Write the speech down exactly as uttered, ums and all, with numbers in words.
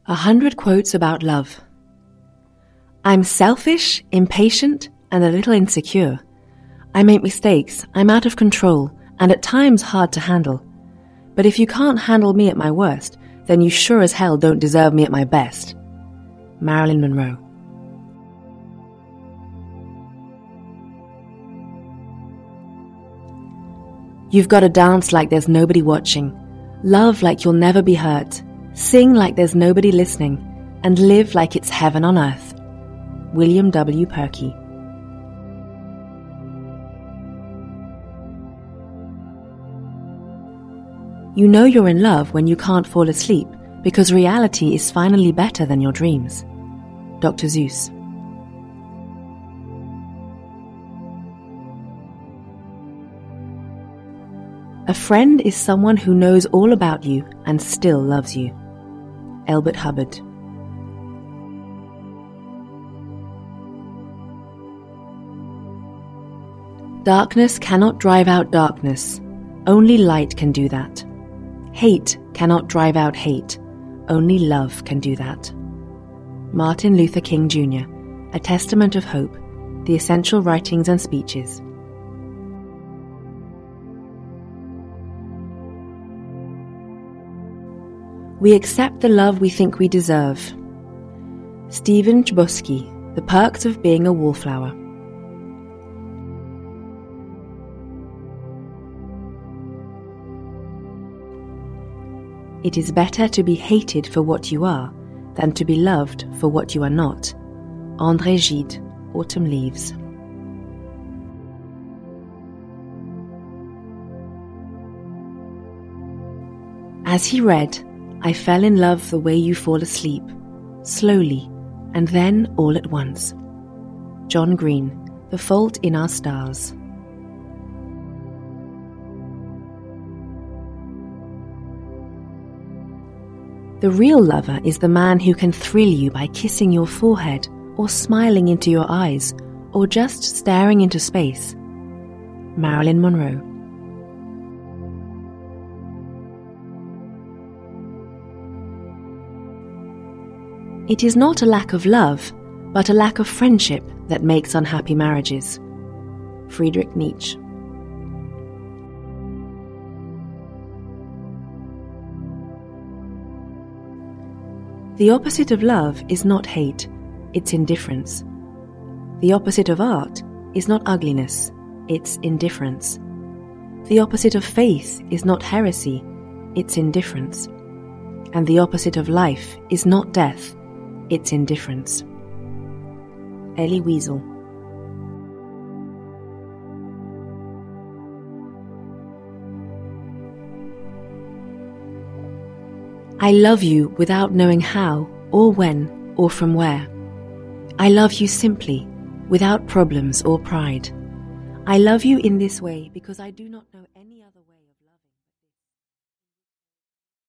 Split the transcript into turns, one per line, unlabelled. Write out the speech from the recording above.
A hundred quotes about love. I'm selfish, impatient, and a little insecure. I make mistakes, I'm out of control, and at times hard to handle. But if you can't handle me at my worst, then you sure as hell don't deserve me at my best. Marilyn Monroe. You've got to dance like there's nobody watching, love like you'll never be hurt, sing like there's nobody listening, and live like it's heaven on earth. William W. Perky. You know you're in love when you can't fall asleep because reality is finally better than your dreams. Doctor Seuss. A friend is someone who knows all about you and still loves you. Elbert Hubbard. Darkness cannot drive out darkness. Only light can do that. Hate cannot drive out hate. Only love can do that. Martin Luther King Junior, A Testament of Hope, The Essential Writings and Speeches. We accept the love we think we deserve. Stephen Chbosky, The Perks of Being a Wallflower. It is better to be hated for what you are than to be loved for what you are not. André Gide, Autumn Leaves. As he read, I fell in love the way you fall asleep, slowly, and then all at once. John Green, The Fault in Our Stars. The real lover is the man who can thrill you by kissing your forehead, or smiling into your eyes, or just staring into space. Marilyn Monroe. It is not a lack of love, but a lack of friendship that makes unhappy marriages. Friedrich Nietzsche. The opposite of love is not hate, it's indifference. The opposite of art is not ugliness, it's indifference. The opposite of faith is not heresy, it's indifference. And the opposite of life is not death, it's indifference. Elie Wiesel. I love you without knowing how, or when, or from where. I love you simply, without problems or pride. I love you in this way because I do not know any other way.